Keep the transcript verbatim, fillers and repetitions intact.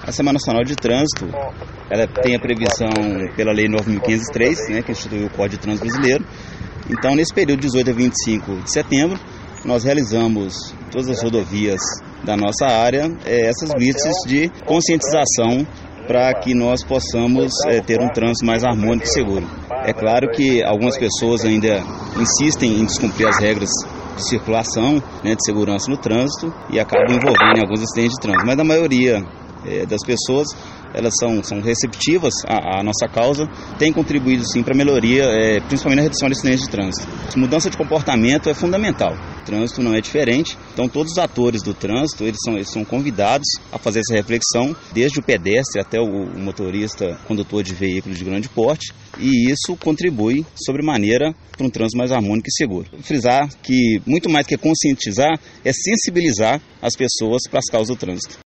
A Semana Nacional de Trânsito, ela tem a previsão pela Lei nove mil quinhentos e três, né, que instituiu o Código de Trânsito Brasileiro. Então, nesse período de dezoito a vinte e cinco de setembro, nós realizamos todas as rodovias da nossa área, é, essas blitzes de conscientização para que nós possamos é, ter um trânsito mais harmônico e seguro. É claro que algumas pessoas ainda insistem em descumprir as regras de circulação, né, de segurança no trânsito e acabam envolvendo em alguns acidentes de trânsito, mas a maioria é, das pessoas, elas são, são receptivas à, à nossa causa, tem contribuído sim para a melhoria, é, principalmente na redução de acidentes de trânsito. A mudança de comportamento é fundamental, o trânsito não é diferente, então todos os atores do trânsito, eles são, eles são convidados a fazer essa reflexão, desde o pedestre até o, o motorista, condutor de veículos de grande porte, e isso contribui sobremaneira para um trânsito mais harmônico e seguro. Frisar que muito mais que conscientizar, é sensibilizar as pessoas para as causas do trânsito.